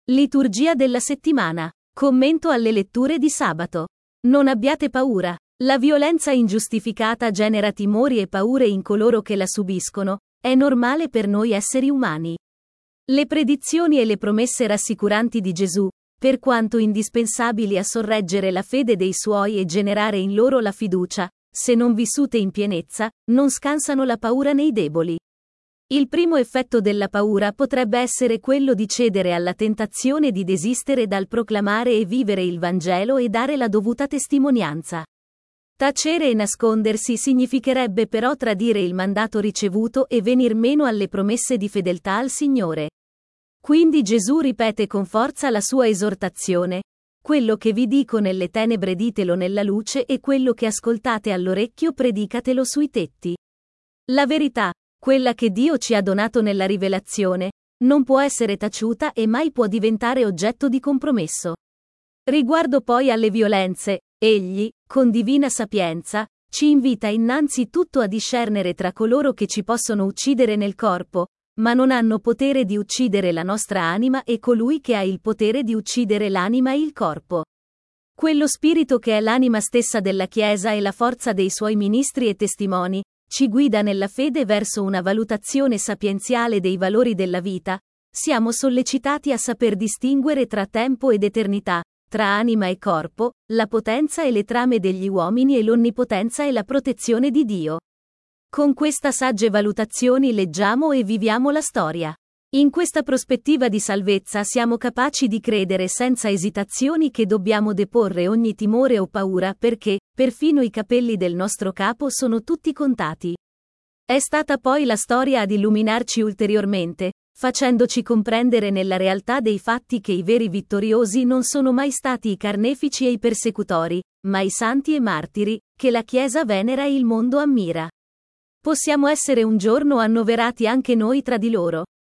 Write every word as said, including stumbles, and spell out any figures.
Liturgia della settimana. Commento alle letture di sabato. Non abbiate paura. La violenza ingiustificata genera timori e paure in coloro che la subiscono, è normale per noi esseri umani. Le predizioni e le promesse rassicuranti di Gesù, per quanto indispensabili a sorreggere la fede dei suoi e generare in loro la fiducia, se non vissute in pienezza, non scansano la paura nei deboli. Il primo effetto della paura potrebbe essere quello di cedere alla tentazione di desistere dal proclamare e vivere il Vangelo e dare la dovuta testimonianza. Tacere e nascondersi significherebbe però tradire il mandato ricevuto e venir meno alle promesse di fedeltà al Signore. Quindi Gesù ripete con forza la sua esortazione: quello che vi dico nelle tenebre ditelo nella luce e quello che ascoltate all'orecchio predicatelo sui tetti. La verità, quella che Dio ci ha donato nella rivelazione, non può essere taciuta e mai può diventare oggetto di compromesso. Riguardo poi alle violenze, Egli, con divina sapienza, ci invita innanzitutto a discernere tra coloro che ci possono uccidere nel corpo, ma non hanno potere di uccidere la nostra anima e colui che ha il potere di uccidere l'anima e il corpo. Quello spirito che è l'anima stessa della Chiesa e la forza dei suoi ministri e testimoni, ci guida nella fede verso una valutazione sapienziale dei valori della vita. Siamo sollecitati a saper distinguere tra tempo ed eternità, tra anima e corpo, la potenza e le trame degli uomini e l'onnipotenza e la protezione di Dio. Con queste sagge valutazioni leggiamo e viviamo la storia. In questa prospettiva di salvezza siamo capaci di credere senza esitazioni che dobbiamo deporre ogni timore o paura perché, perfino i capelli del nostro capo sono tutti contati. È stata poi la storia ad illuminarci ulteriormente, facendoci comprendere nella realtà dei fatti che i veri vittoriosi non sono mai stati i carnefici e i persecutori, ma i santi e martiri, che la Chiesa venera e il mondo ammira. Possiamo essere un giorno annoverati anche noi tra di loro.